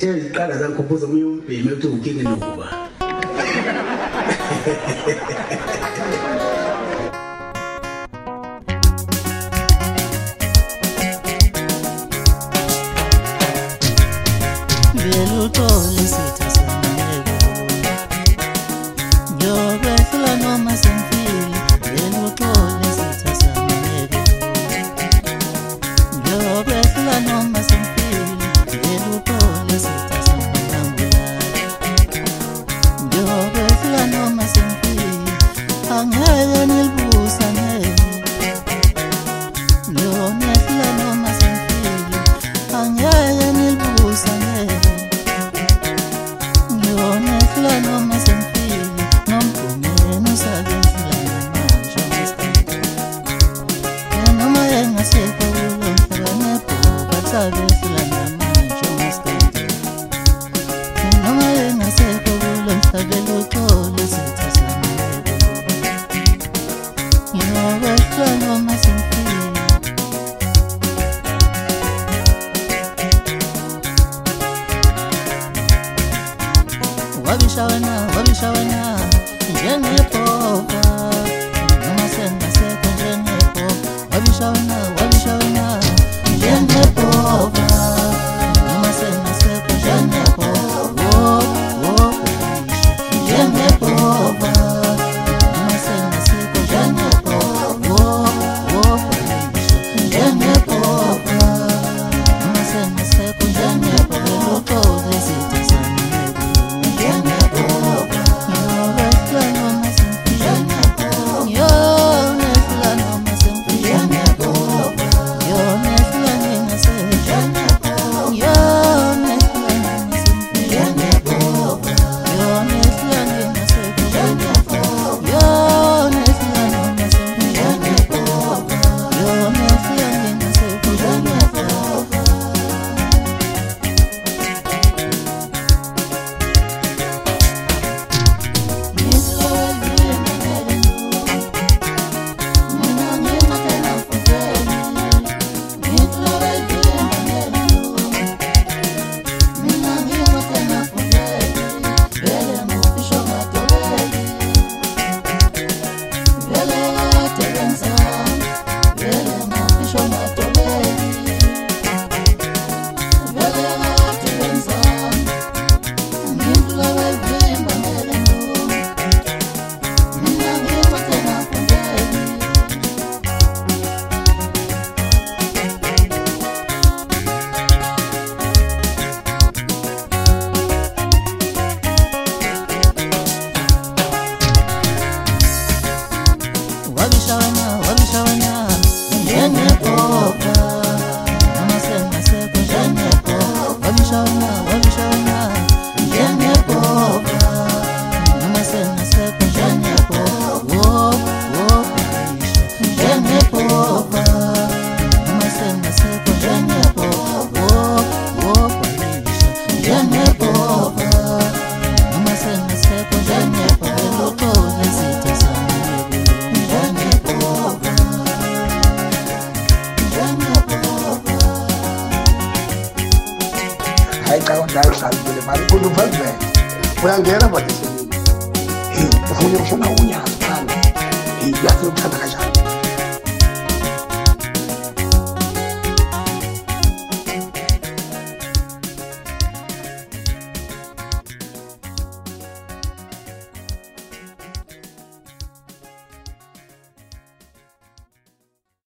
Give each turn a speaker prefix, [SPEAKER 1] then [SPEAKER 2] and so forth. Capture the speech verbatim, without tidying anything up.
[SPEAKER 1] eziqala zangikhumbuza omunye umbhemi uthi ukinge nokuba
[SPEAKER 2] Belutole sithasaneko Njobehlula noma semfile Belutole sithasaneko Njobehlula noma semfile Belutole sithasaneko Njobehlula noma semfile Angeke nilibusa ngeke Njobehlula noma semfile Angeke nilibusa ngeke Ngiyonehlula noma semfile nomgumeni usabefila namanje ngesikhathi noma engasekho kulo mhlaba nebhuka usabefila namanje ngesikhathi noma engasekho kulo mhlaba luthole sithasaneko Ngiyonehlula noma semfile Wabishawana, wabishawana, njengephova Noma sengasekho njengephova Wabishawana, wabishawana, njengephova Noma sengasekho njengephova Oh, oh, njengephova Noma sengasekho njengephova Oh, oh, njengephova Noma sengasekho njengephova Luthole sithasaneko Wabishawana, wabishawana, njengephova Noma sengasekho njengephova Wabishawana, wabishawana, njengephova Noma sengasekho njengephova Oh, oh, njengephova Noma sengasekho njengephova Oh, oh, njengephova Noma sengasekho njengephova Luthole sithasaneko
[SPEAKER 1] hayi xa undayo salibele mali kuluvazwe uyangena badisini hey ufuna ukushona unyazi phana hey yazi ukuthanda kanjani